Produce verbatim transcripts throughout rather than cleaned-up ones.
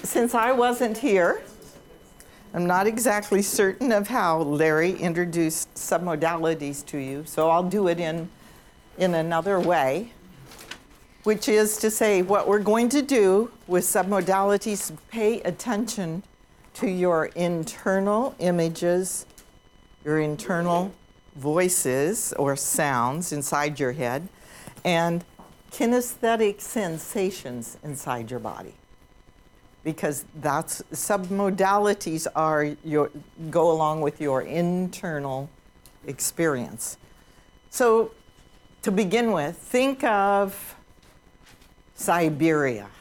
since I wasn't here, I'm not exactly certain of how Larry introduced submodalities to you, so I'll do it in, in another way, which is to say what we're going to do with submodalities, pay attention to your internal images, your internal voices or sounds inside your head, and kinesthetic sensations inside your body. Because that's, submodalities are your, go along with your internal experience. So to begin with, think of Siberia.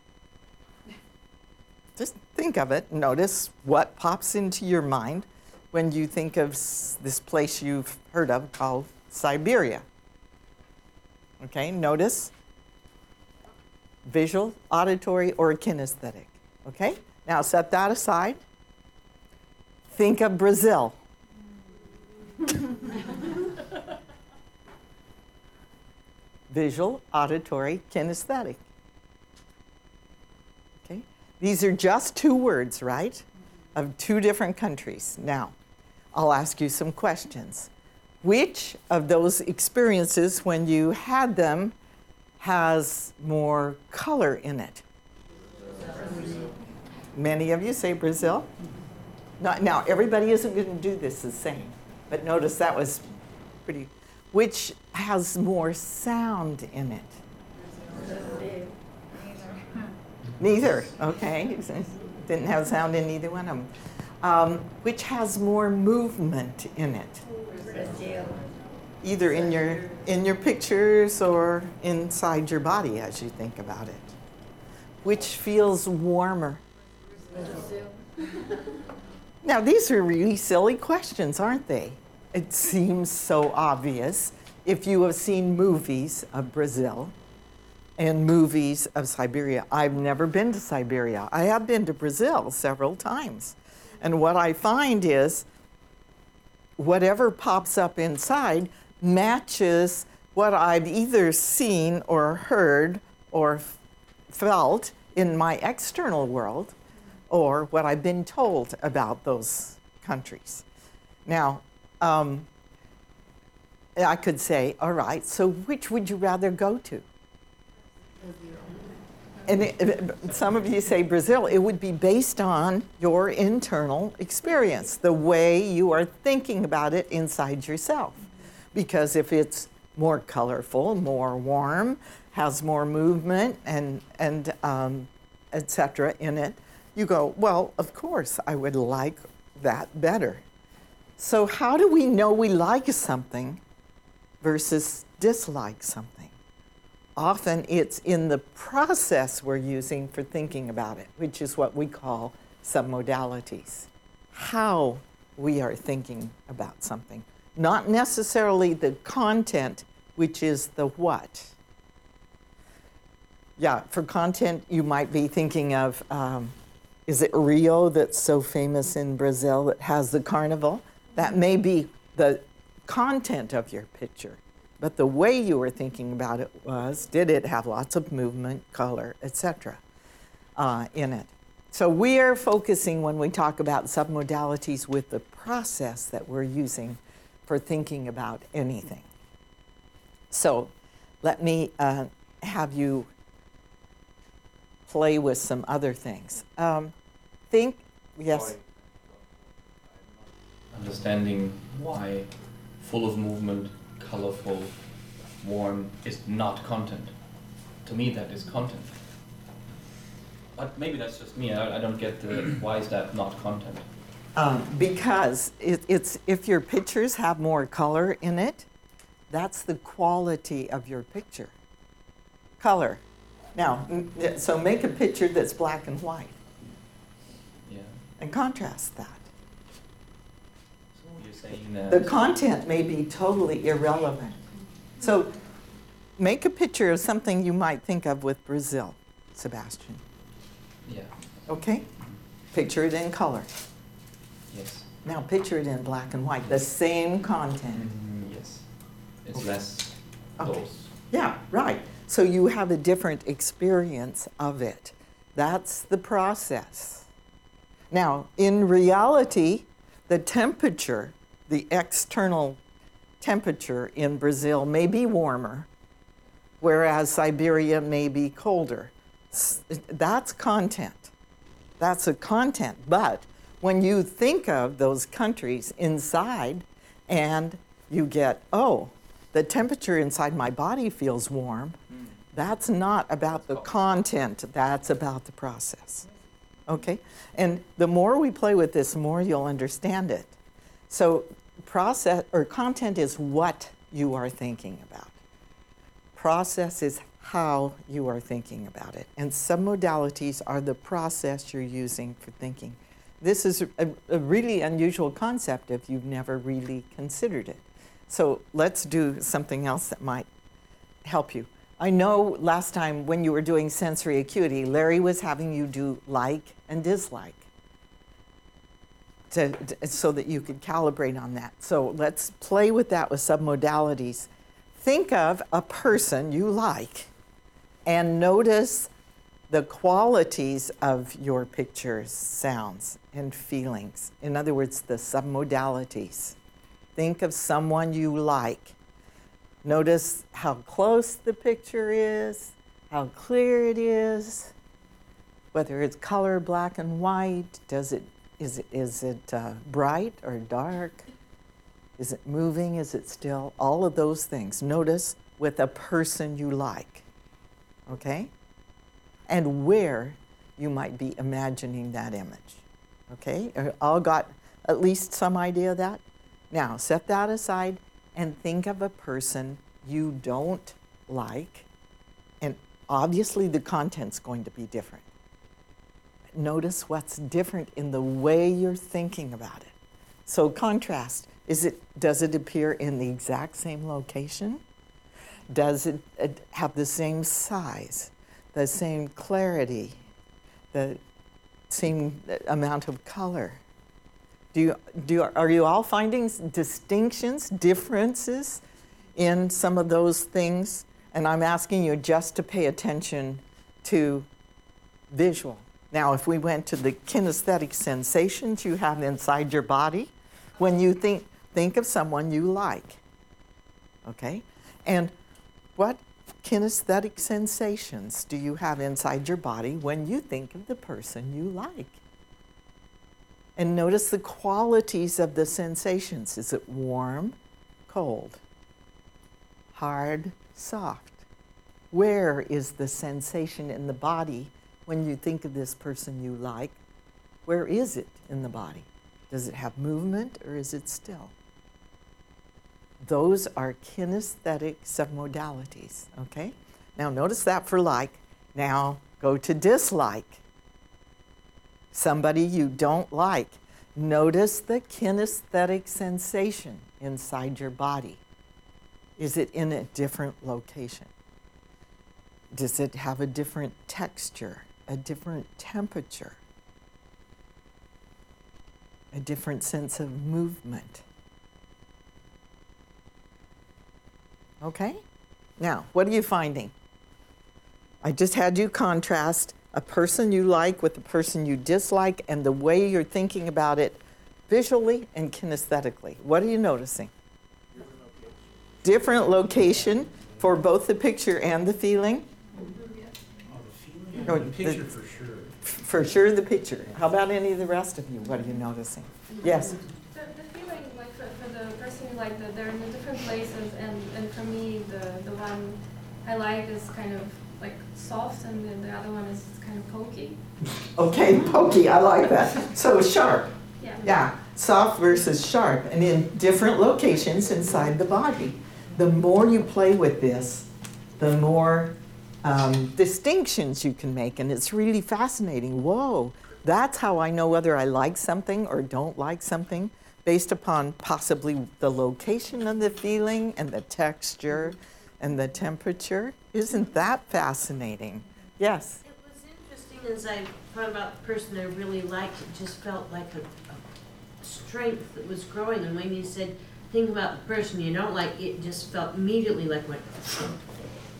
Just think of it. Notice what pops into your mind when you think of this place you've heard of called Siberia. Okay, notice visual, auditory, or kinesthetic. Okay, now set that aside. Think of Brazil. Visual, auditory, kinesthetic. Okay, these are just two words, right, of two different countries. Now, I'll ask you some questions. Which of those experiences, when you had them, has more color in it? Brazil. Many of you say Brazil. Not, now, everybody isn't going to do this the same, but notice that was pretty. Which has more sound in it? Brazil. Neither. Okay. Didn't have sound in either one of them. Um, which has more movement in it? Brazil. Either in your in your pictures or inside your body as you think about it. Which feels warmer? Brazil. Now, these are really silly questions, aren't they? It seems so obvious if you have seen movies of Brazil and movies of Siberia. I've never been to Siberia. I have been to Brazil several times. And what I find is whatever pops up inside matches what I've either seen or heard or f- felt in my external world or what I've been told about those countries. Now, um, I could say, all right, so which would you rather go to? And it, it, some of you say Brazil. It would be based on your internal experience, the way you are thinking about it inside yourself. Because if it's more colorful, more warm, has more movement, and and um, et cetera in it, you go, well, of course, I would like that better. So how do we know we like something versus dislike something? Often it's in the process we're using for thinking about it, which is what we call submodalities. How we are thinking about something. Not necessarily the content, which is the what. Yeah, for content, you might be thinking of, um, is it Rio that's so famous in Brazil that has the carnival? That may be the content of your picture. But the way you were thinking about it was, did it have lots of movement, color, et cetera uh, in it? So we are focusing when we talk about submodalities with the process that we're using for thinking about anything. So let me uh, have you play with some other things. Um, think, yes? Sorry. Understanding why full of movement, colorful, warm is not content. To me, that is content. But maybe that's just me. I, I don't get the why is that not content. Um, because it, it's if your pictures have more color in it, that's the quality of your picture. Color. Now, so make a picture that's black and white. Yeah. And contrast that. So you're saying that The content may be totally irrelevant. So make a picture of something you might think of with Brazil, Sebastian. Yeah. Okay? Picture it in color. Yes. Now picture it in black and white, the same content. Mm, yes. It's Okay. less Okay. those. Yeah, right. So you have a different experience of it. That's the process. Now, in reality, the temperature, the external temperature in Brazil may be warmer, whereas Siberia may be colder. That's content. That's a content. But when you think of those countries inside and you get, oh, the temperature inside my body feels warm, mm. that's not about the content, that's about the process. Okay? And the more we play with this, the more you'll understand it. So process or content is what you are thinking about. Process is how you are thinking about it. And submodalities are the process you're using for thinking. This is a, a really unusual concept if you've never really considered it. So let's do something else that might help you. I know last time when you were doing sensory acuity, Larry was having you do like and dislike to, to, so that you could calibrate on that. So let's play with that with submodalities. Think of a person you like and notice the qualities of your pictures, sounds, and feelings. In other words, the submodalities. Think of someone you like. Notice how close the picture is, how clear it is, whether it's color, black and white. Does it, is it, is it uh, bright or dark? Is it moving? Is it still? All of those things. Notice with a person you like, okay? And where you might be imagining that image, okay? All got at least some idea of that? Now, set that aside and think of a person you don't like, and obviously the content's going to be different. Notice what's different in the way you're thinking about it. So contrast, is it, does it appear in the exact same location? Does it have the same size, the same clarity, the same amount of color? Do you, do you, are you all finding distinctions, differences in some of those things? And I'm asking you just to pay attention to visual. Now, if we went to the kinesthetic sensations you have inside your body, when you think, think of someone you like, okay? And what kinesthetic sensations do you have inside your body when you think of the person you like? And notice the qualities of the sensations. Is it warm, cold, hard, soft? Where is the sensation in the body when you think of this person you like? Where is it in the body? Does it have movement or is it still? Those are kinesthetic submodalities, okay? Now notice that for like. Now go to dislike. Somebody you don't like. Notice the kinesthetic sensation inside your body. Is it in a different location? Does it have a different texture, a different temperature, a different sense of movement? Okay? Now, what are you finding? I just had you contrast a person you like with a person you dislike and the way you're thinking about it visually and kinesthetically. What are you noticing? Different location for both the picture and the feeling? Oh, the feeling? Oh, the picture the, for sure. For sure the picture. How about any of the rest of you? What are you noticing? Yes? The, the feeling, like for, for the person you like, that they're in the different places, and, and for me, the, the one I like is kind of like soft, and then the other one is kind of pokey. Okay, pokey, I like that. So sharp. Yeah. Yeah, soft versus sharp, and in different locations inside the body. The more you play with this, the more um, distinctions you can make, and it's really fascinating. Whoa, that's how I know whether I like something or don't like something, based upon possibly the location of the feeling and the texture and the temperature. Isn't that fascinating? Yes? It was interesting as I thought about the person I really liked. It just felt like a, a strength that was growing. And when you said, think about the person you don't like, it just felt immediately like went,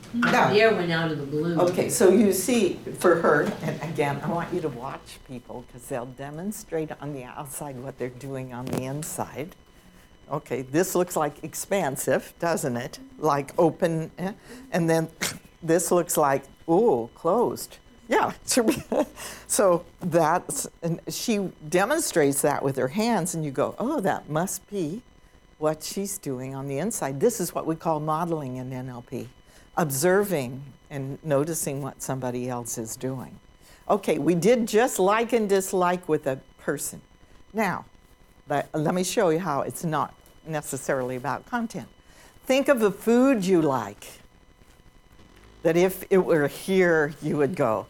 Now, The air went out of the balloon. okay, so you see, for her, and again, I want you to watch people because they'll demonstrate on the outside what they're doing on the inside. Okay, this looks like expansive, doesn't it? Like open, eh? And then this looks like, ooh, closed. Yeah, so that's, and she demonstrates that with her hands, and you go, oh, that must be what she's doing on the inside. This is what we call modeling in N L P, observing and noticing what somebody else is doing. Okay, we did just like and dislike with a person. Now, let, let me show you how it's not necessarily about content. Think of a food you like, that if it were here, you would go,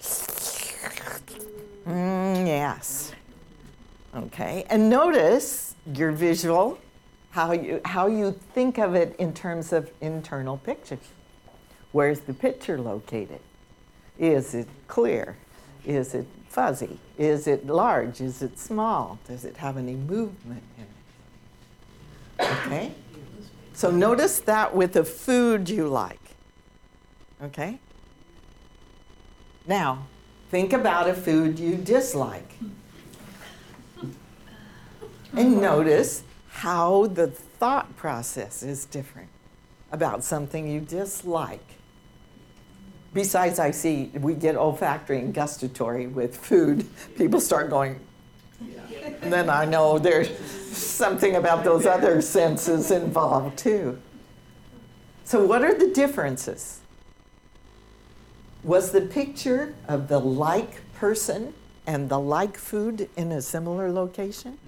mm, yes. Okay, and notice your visual, how you, how you think of it in terms of internal pictures. Where's the picture located? Is it clear? Is it fuzzy? Is it large? Is it small? Does it have any movement in it? Okay? So notice that with a food you like. Okay? Now, think about a food you dislike. And notice how the thought process is different about something you dislike. Besides, I see we get olfactory and gustatory with food. People start going, and then I know there's something about those other senses involved too. So what are the differences? Was the picture of the like person and the like food in a similar location?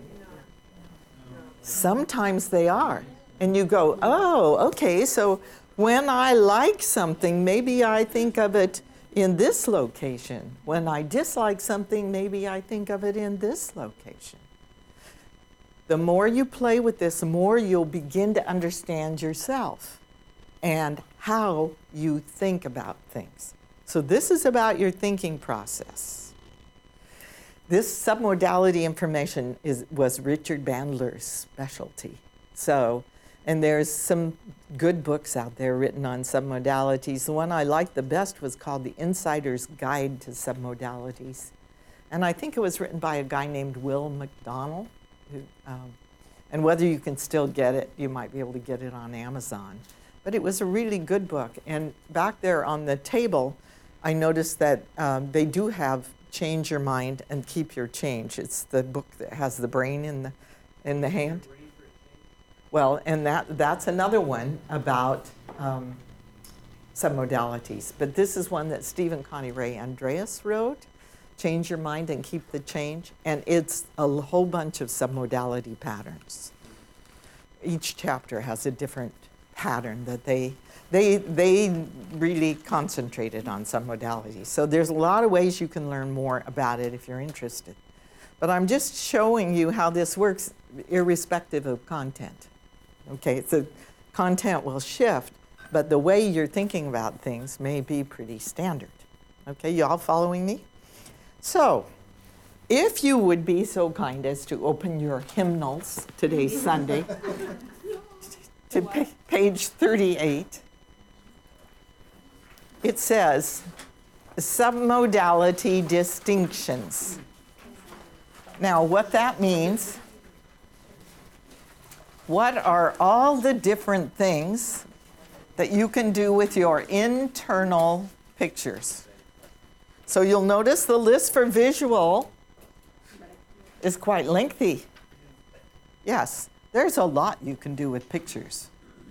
Sometimes they are. And you go, oh, okay, so when I like something, maybe I think of it in this location. When I dislike something, maybe I think of it in this location. The more you play with this, the more you'll begin to understand yourself and how you think about things. So this is about your thinking process. This submodality information is, was Richard Bandler's specialty. So, and there's some good books out there written on submodalities. The one I liked the best was called The Insider's Guide to Submodalities. And I think it was written by a guy named Will McDonald. Who, um, and whether you can still get it, you might be able to get it on Amazon. But it was a really good book. And back there on the table, I noticed that um, they do have Change Your Mind and Keep Your Change. It's the book that has the brain in the, in the hand. Well, and that, that's another one about um, submodalities. But this is one that Stephen Connie Ray Andreas wrote, Change Your Mind and Keep the Change. And it's a whole bunch of submodality patterns. Each chapter has a different pattern that they, they, they really concentrated on submodalities. So there's a lot of ways you can learn more about it if you're interested. But I'm just showing you how this works irrespective of content. Okay, so content will shift, but the way you're thinking about things may be pretty standard. Okay, you all following me? So, if you would be so kind as to open your hymnals, today's Sunday, to pa- page thirty-eight, it says, submodality distinctions. Now, what that means, what are all the different things that you can do with your internal pictures? So you'll notice the list for visual is quite lengthy. Yes, there's a lot you can do with pictures.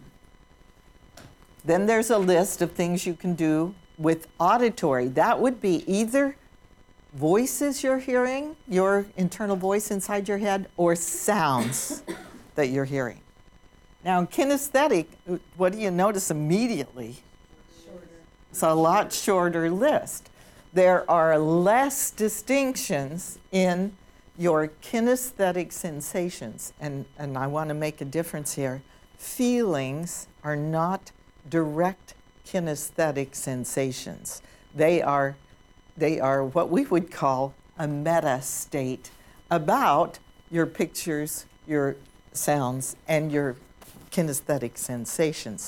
Then there's a list of things you can do with auditory. That would be either voices you're hearing, your internal voice inside your head, or sounds that you're hearing. Now, in kinesthetic, what do you notice immediately? Shorter. It's a lot shorter list. There are less distinctions in your kinesthetic sensations, and, and I want to make a difference here. Feelings are not direct kinesthetic sensations. They are, they are what we would call a meta state about your pictures, your sounds, and your kinesthetic sensations.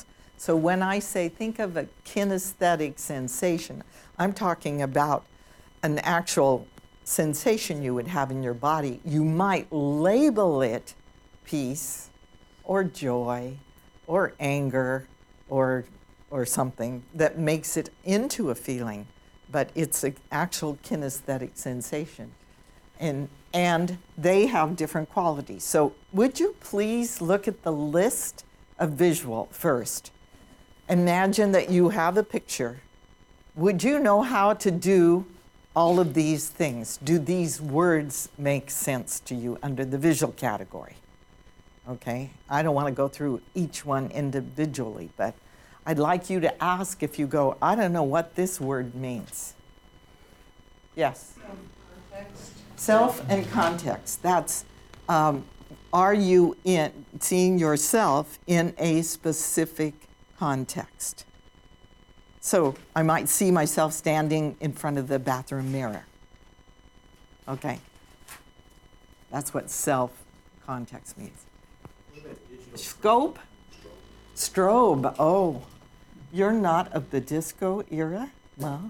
So when I say think of a kinesthetic sensation, I'm talking about an actual sensation you would have in your body. You might label it peace or joy or anger or, or something that makes it into a feeling, but it's an actual kinesthetic sensation. And, and they have different qualities. So would you please look at the list of visual first? Imagine that you have a picture. Would you know how to do all of these things? Do these words make sense to you under the visual category? Okay, I don't want to go through each one individually, but I'd like you to ask if you go, I don't know what this word means. Yes? Self-context. Self and context. That's, um, are you in seeing yourself in a specific context? So I might see myself standing in front of the bathroom mirror. Okay. That's what self-context means. Scope? Strobe. Oh, you're not of the disco era? Well.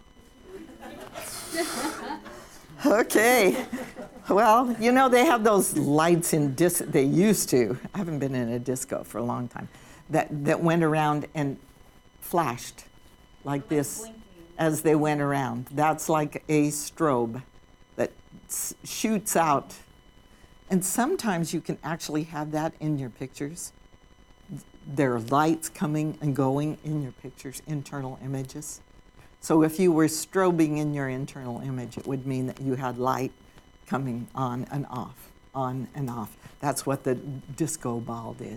Okay. Well, you know, they have those lights in dis. They used to. I haven't been in a disco for a long time. That that went around and flashed like this as they went around. That's like a strobe that s- shoots out. And sometimes you can actually have that in your pictures. There are lights coming and going in your pictures, internal images. So if you were strobing in your internal image, it would mean that you had light coming on and off, on and off. That's what the disco ball did.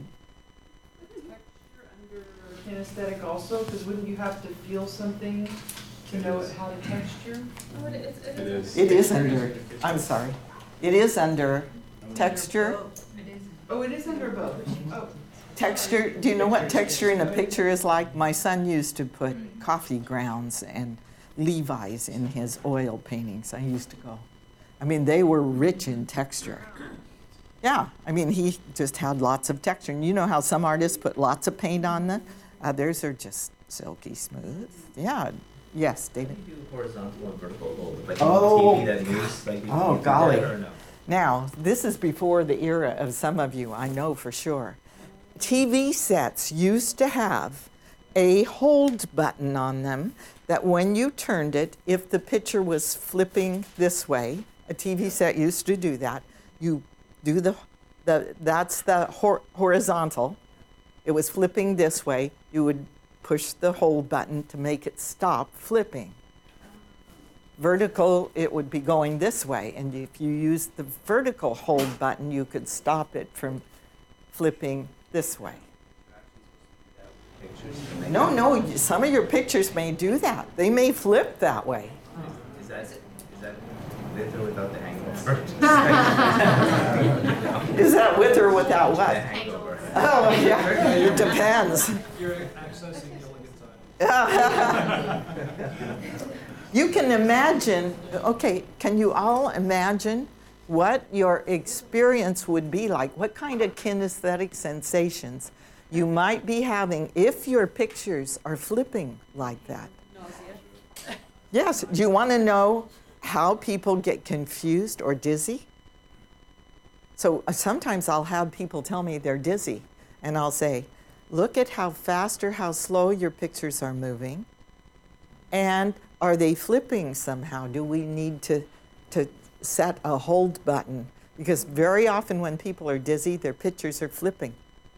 Kinesthetic also, because wouldn't you have to feel something to know it how to texture? Oh, it is. It It is. is. It is under, I'm sorry, it is under texture. Oh, it is under both. Oh, Texture, do you know what texture in a picture is like? My son used to put coffee grounds and Levi's in his oil paintings. I used to go. I mean, they were rich in texture. Yeah, I mean, he just had lots of texture. And you know how some artists put lots of paint on them? Others are just silky smooth. Yeah, yes, David? Can you do horizontal and vertical hold? Like Oh. T V that moves, like you Oh, can do golly. that or no? Now, this is before the era of some of you, I know for sure. T V sets used to have a hold button on them that when you turned it, if the picture was flipping this way, a T V set used to do that, you do the, the that's the hor- horizontal. It was flipping this way, you would push the hold button to make it stop flipping. Vertical, it would be going this way, and if you used the vertical hold button, you could stop it from flipping this way. Pictures to make No, it- no, some of your pictures may do that. They may flip that way. Is that, is that with or without the hangover? Is that with or without The what? hangover. Oh, yeah, it depends. You're accessing the elegant side. You can imagine, okay, can you all imagine what your experience would be like? What kind of kinesthetic sensations you might be having if your pictures are flipping like that? Nausea. Yes. Do you want to know how people get confused or dizzy? So uh, sometimes I'll have people tell me they're dizzy, and I'll say, look at how fast or how slow your pictures are moving, and are they flipping somehow? Do we need to, to set a hold button? Because very often when people are dizzy, their pictures are flipping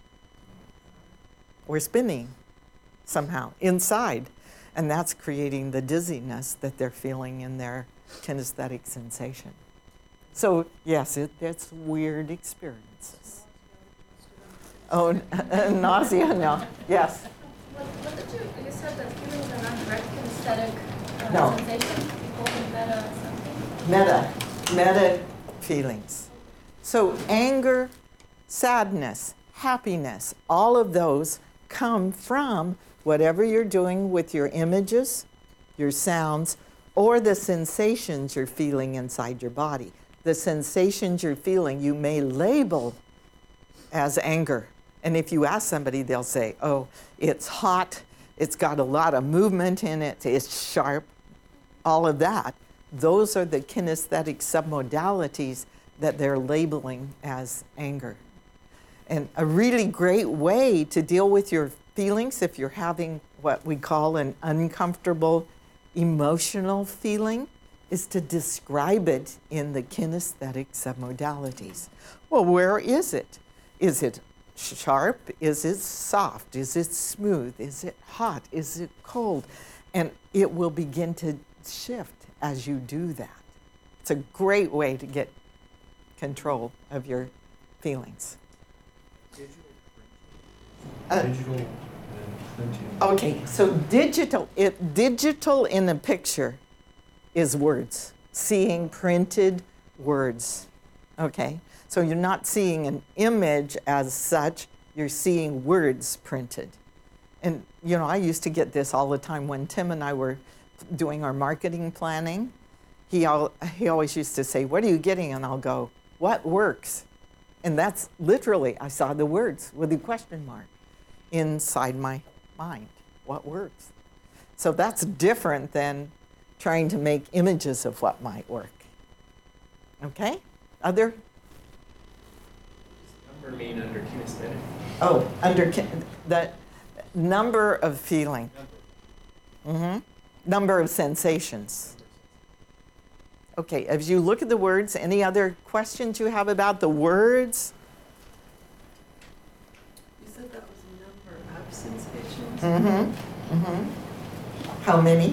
or spinning somehow inside. And that's creating the dizziness that they're feeling in their kinesthetic sensation. So yes, it, it's weird experiences. Oh, n- nausea, no, yes. What, what did you, you said that feelings are not direct kinesthetic uh, No. sensations, you call them meta something? Meta, meta feelings. So anger, sadness, happiness, all of those come from whatever you're doing with your images, your sounds, or the sensations you're feeling inside your body. The sensations you're feeling you may label as anger. And if you ask somebody, they'll say, oh, it's hot, it's got a lot of movement in it, it's sharp, all of that. Those are the kinesthetic submodalities that they're labeling as anger. And a really great way to deal with your feelings, if you're having what we call an uncomfortable emotional feeling, is to describe it in the kinesthetic submodalities. Well, where is it? Is it sharp? Is it soft? Is it smooth? Is it hot? Is it cold? And it will begin to shift as you do that. It's a great way to get control of your feelings. Uh, Digital and printing. Okay, so digital, it, digital in a picture is words, seeing printed words, okay? So you're not seeing an image as such, you're seeing words printed. And, you know, I used to get this all the time when Tim and I were doing our marketing planning. He, all, he always used to say, what are you getting? And I'll go, what works? And that's literally, I saw the words with a question mark inside my mind. What works? So that's different than trying to make images of what might work. Okay? Other? Number mean under kinesthetic. Oh, under ki- the number of feeling. Mm-hmm. Number of sensations. Okay, as you look at the words, any other questions you have about the words? You said that was a number of sensations? Mm-hmm. Mm-hmm. How many?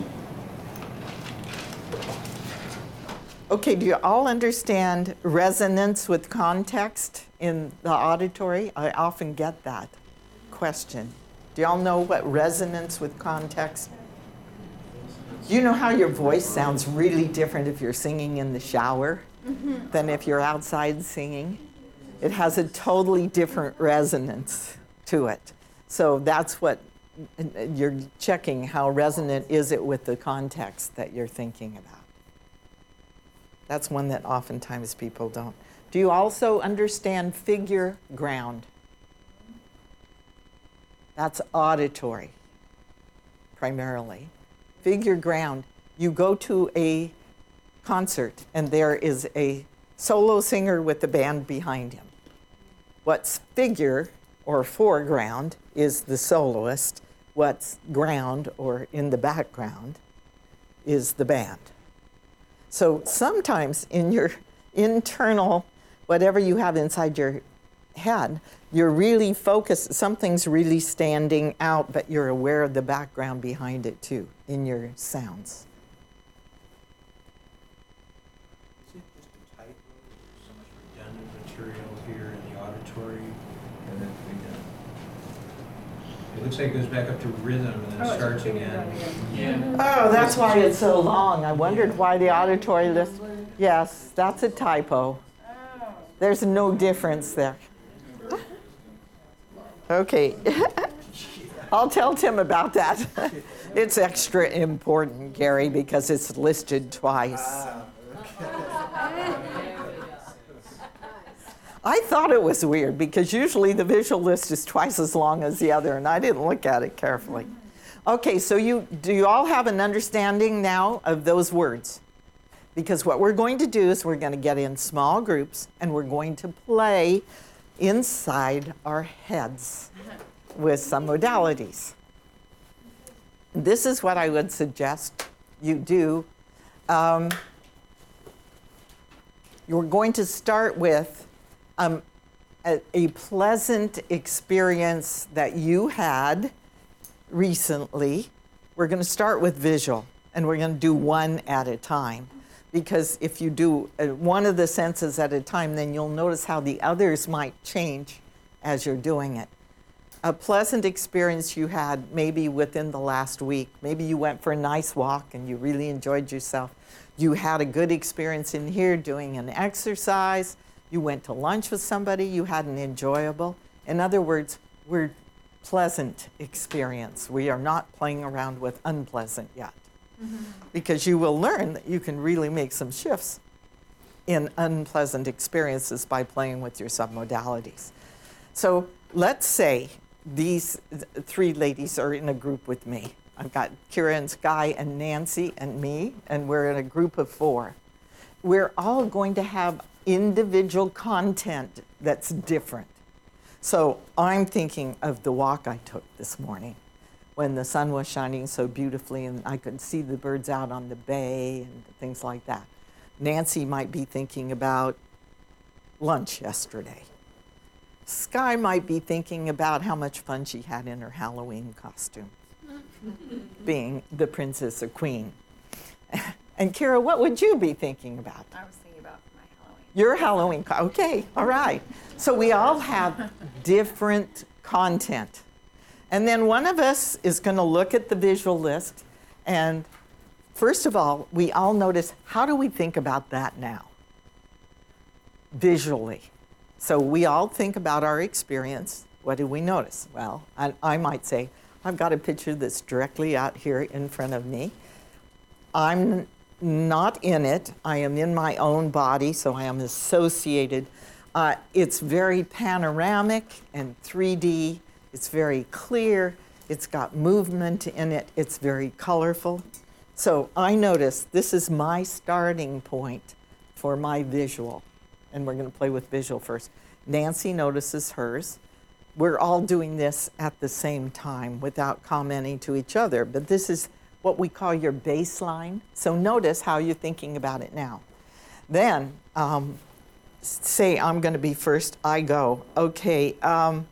Okay, do you all understand resonance with context in the auditory? I often get that question. Do you all know what resonance with context? Do you know how your voice sounds really different if you're singing in the shower mm-hmm. than if you're outside singing? It has a totally different resonance to it. So that's what you're checking, how resonant is it with the context that you're thinking about. That's one that oftentimes people don't. Do you also understand figure ground? That's auditory, primarily. Figure ground, you go to a concert and there is a solo singer with the band behind him. What's figure or foreground is the soloist. What's ground or in the background is the band. So sometimes in your internal, whatever you have inside your head, you're really focused, something's really standing out, but you're aware of the background behind it too, in your sounds. Is it just a typo? So much redundant material here in the auditory. And then we It looks like it goes back up to rhythm and then Oh, it's starts repeating again. that Yeah. Oh, that's why it's so long. I wondered why the auditory list. Yes, that's a typo. There's no difference there. Okay. I'll tell Tim about that. It's extra important, Gary, because it's listed twice. I thought it was weird because usually the visual list is twice as long as the other, and I didn't look at it carefully. Okay, so you do you all have an understanding now of those words? Because what we're going to do is we're going to get in small groups and we're going to play inside our heads with some modalities. This is what I would suggest you do. Um, you're going to start with um, a, a pleasant experience that you had recently. We're going to start with visual, and we're going to do one at a time. Because if you do uh, one of the senses at a time, then you'll notice how the others might change as you're doing it. A pleasant experience you had maybe within the last week. Maybe you went for a nice walk and you really enjoyed yourself. You had a good experience in here doing an exercise. You went to lunch with somebody. You had an enjoyable. In other words, we're pleasant experience. We are not playing around with unpleasant yet. Mm-hmm. Because you will learn that you can really make some shifts in unpleasant experiences by playing with your submodalities. So let's say these three ladies are in a group with me. I've got Kira and Sky and Nancy and me, and we're in a group of four. We're all going to have individual content that's different. So I'm thinking of the walk I took this morning when the sun was shining so beautifully and I could see the birds out on the bay and things like that. Nancy might be thinking about lunch yesterday. Sky might be thinking about how much fun she had in her Halloween costume, being the princess or queen. And Kira, what would you be thinking about? I was thinking about my Halloween. Your Halloween, co- okay, all right. So we all have different content. And then one of us is going to look at the visual list. And first of all, we all notice, how do we think about that now? Visually. So we all think about our experience. What do we notice? Well, I, I might say, I've got a picture that's directly out here in front of me. I'm not in it. I am in my own body, so I am associated. Uh, it's very panoramic and three D. It's very clear. It's got movement in it. It's very colorful. So I notice this is my starting point for my visual. And we're going to play with visual first. Nancy notices hers. We're all doing this at the same time without commenting to each other, but this is what we call your baseline. So notice how you're thinking about it now. Then, um, say I'm going to be first, I go. Okay, um,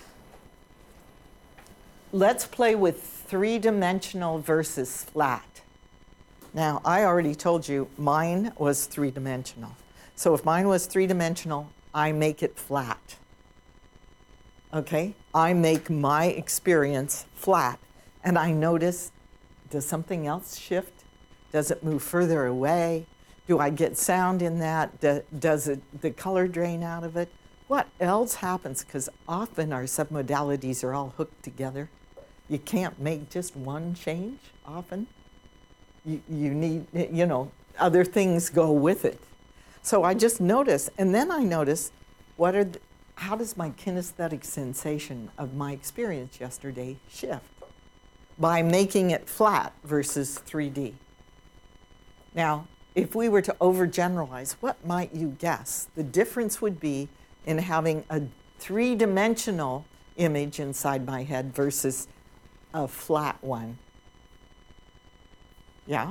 let's play with three-dimensional versus flat. Now, I already told you mine was three-dimensional. So if mine was three-dimensional, I make it flat. Okay? I make my experience flat. And I notice, does something else shift? Does it move further away? Do I get sound in that? Do, does it, the color drain out of it? What else happens? Because often our submodalities are all hooked together. You can't make just one change often. You, you need, you know, other things go with it. So I just notice, and then I notice, what are the, how does my kinesthetic sensation of my experience yesterday shift by making it flat versus three D? Now, if we were to overgeneralize, what might you guess? The difference would be in having a three-dimensional image inside my head versus a flat one. Yeah?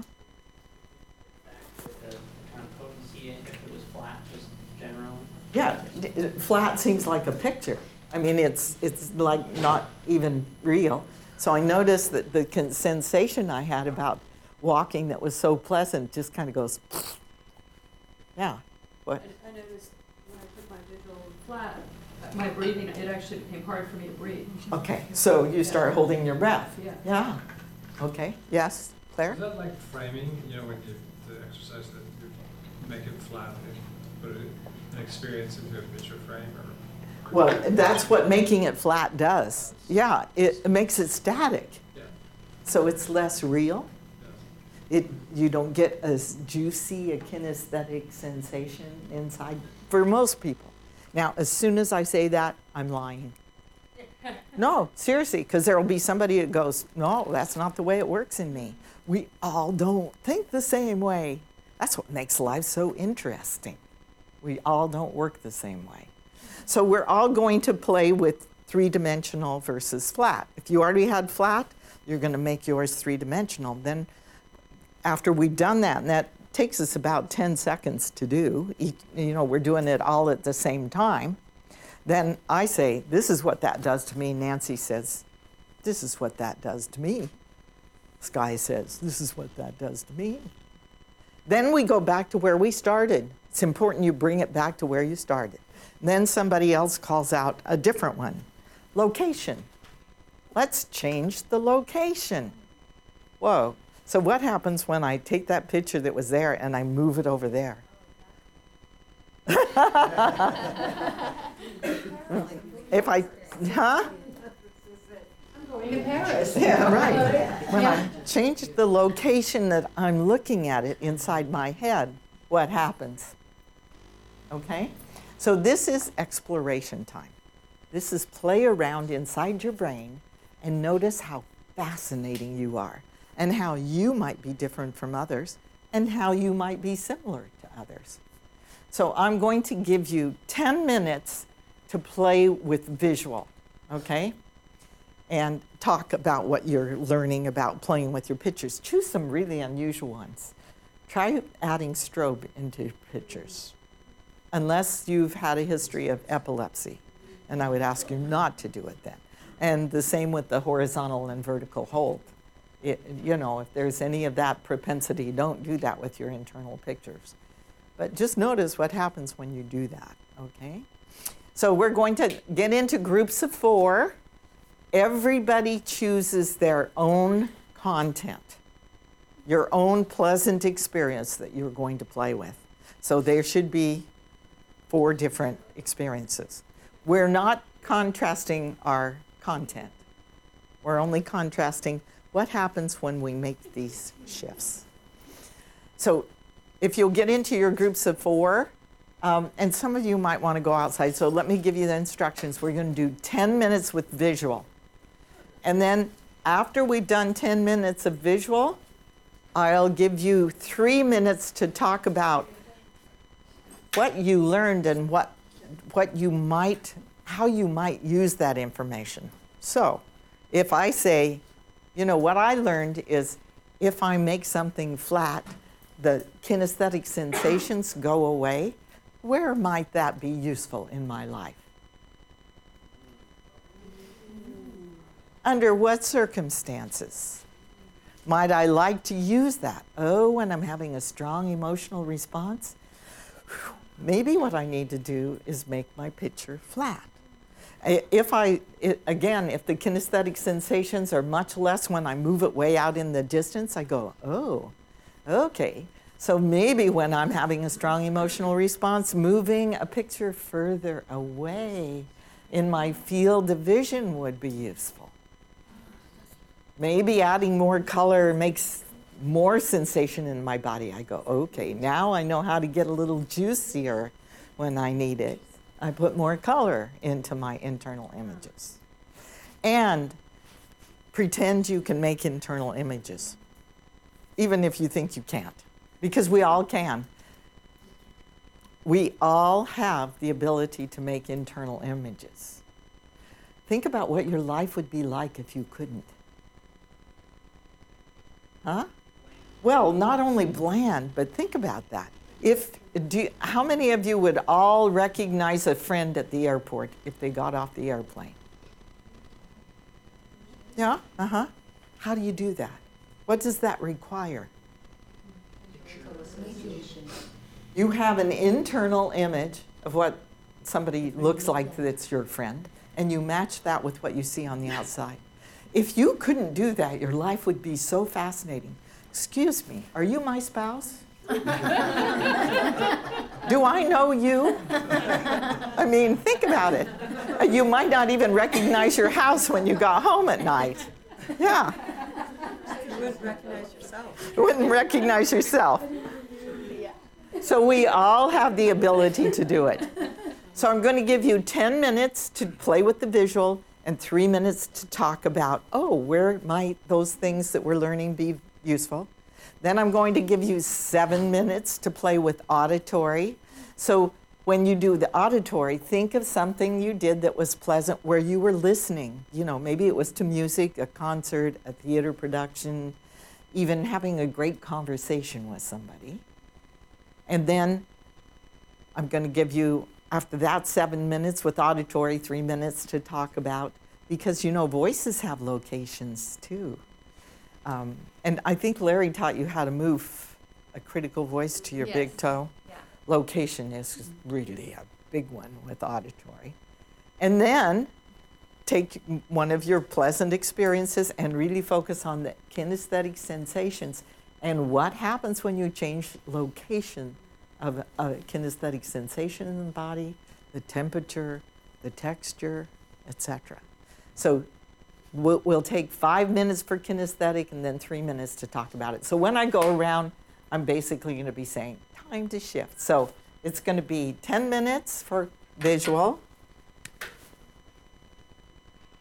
Yeah, d- flat seems like a picture. I mean, it's it's like not even real. So I noticed that the con- sensation I had about walking that was so pleasant just kind of goes, yeah. What? I, I noticed when I put my visual flat, my breathing, it actually became hard for me to breathe. Okay, so you start holding your breath. Yeah. Yeah. Okay. Yes, Claire? Is that like framing? You know, when you the exercise that you make it flat and put it, an experience into a picture frame, or Well, that's what making it flat does. Yeah, it, it makes it static. Yeah. So it's less real. Yeah. It, you don't get as juicy a kinesthetic sensation inside for most people. Now, as soon as I say that, I'm lying. No, seriously, because there will be somebody that goes, no, that's not the way it works in me. We all don't think the same way. That's what makes life so interesting. We all don't work the same way. So we're all going to play with three-dimensional versus flat. If you already had flat, you're going to make yours three-dimensional. Then after we've done that, and that takes us about ten seconds to do, each, you know, we're doing it all at the same time, then I say, this is what that does to me. Nancy says, this is what that does to me. Sky says, this is what that does to me. Then we go back to where we started. It's important you bring it back to where you started. Then somebody else calls out a different one. Location. Let's change the location. Whoa. So what happens when I take that picture that was there and I move it over there? If I, huh? I'm going to Paris. Yeah, right. When I change the location that I'm looking at it inside my head, what happens? Okay? So this is exploration time. This is play around inside your brain and notice how fascinating you are and how you might be different from others and how you might be similar to others. So I'm going to give you ten minutes to play with visual, okay? And talk about what you're learning about playing with your pictures. Choose some really unusual ones. Try adding strobe into pictures, unless you've had a history of epilepsy. And I would ask you not to do it then. And the same with the horizontal and vertical hold. It, you know, if there's any of that propensity, don't do that with your internal pictures. But just notice what happens when you do that, okay? So we're going to get into groups of four. Everybody chooses their own content, your own pleasant experience that you're going to play with. So there should be four different experiences. We're not contrasting our content. We're only contrasting what happens when we make these shifts. So if you'll get into your groups of four, um, and some of you might want to go outside, so let me give you the instructions. We're going to do ten minutes with visual. And then after we've done ten minutes of visual, I'll give you three minutes to talk about what you learned and what, what you might, how you might use that information. So if I say, you know, what I learned is if I make something flat, the kinesthetic sensations go away. Where might that be useful in my life? Under what circumstances might I like to use that? Oh, when I'm having a strong emotional response? Maybe what I need to do is make my picture flat. If I, it, again, if the kinesthetic sensations are much less when I move it way out in the distance, I go, oh, okay. So maybe when I'm having a strong emotional response, moving a picture further away in my field of vision would be useful. Maybe adding more color makes more sensation in my body. I go, okay, now I know how to get a little juicier when I need it. I put more color into my internal images. And pretend you can make internal images, even if you think you can't, because we all can. We all have the ability to make internal images. Think about what your life would be like if you couldn't. Huh? Well, not only bland, but think about that. If, do you, how many of you would all recognize a friend at the airport if they got off the airplane? Yeah? Uh-huh. How do you do that? What does that require? You have an internal image of what somebody looks like that's your friend, and you match that with what you see on the outside. If you couldn't do that, your life would be so fascinating. Excuse me, are you my spouse? Do I know you? I mean, think about it. You might not even recognize your house when you got home at night. Yeah. You wouldn't recognize yourself. You wouldn't recognize yourself. So we all have the ability to do it. So I'm going to give you ten minutes to play with the visual and three minutes to talk about, oh, where might those things that we're learning be useful? Then I'm going to give you seven minutes to play with auditory. So when you do the auditory, think of something you did that was pleasant where you were listening. You know, maybe it was to music, a concert, a theater production, even having a great conversation with somebody. And then I'm going to give you, after that, seven minutes with auditory, three minutes to talk about, because, you know, voices have locations too. Um, and I think Larry taught you how to move a critical voice to your Yes. big toe. Yeah. Location is really a big one with auditory. And then take one of your pleasant experiences and really focus on the kinesthetic sensations and what happens when you change location of a kinesthetic sensation in the body, the temperature, the texture, et cetera. So we'll, we'll take five minutes for kinesthetic and then three minutes to talk about it. So when I go around, I'm basically going to be saying, time to shift. So it's going to be ten minutes for visual,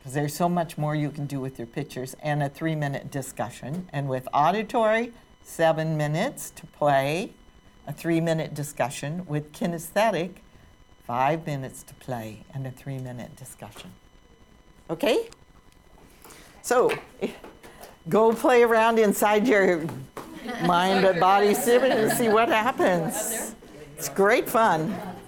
because there's so much more you can do with your pictures, and a three-minute discussion. And with auditory, seven minutes to play, a three-minute discussion. With kinesthetic, five minutes to play and a three-minute discussion. Okay? So, go play around inside your mind and body city and see what happens. It's great fun.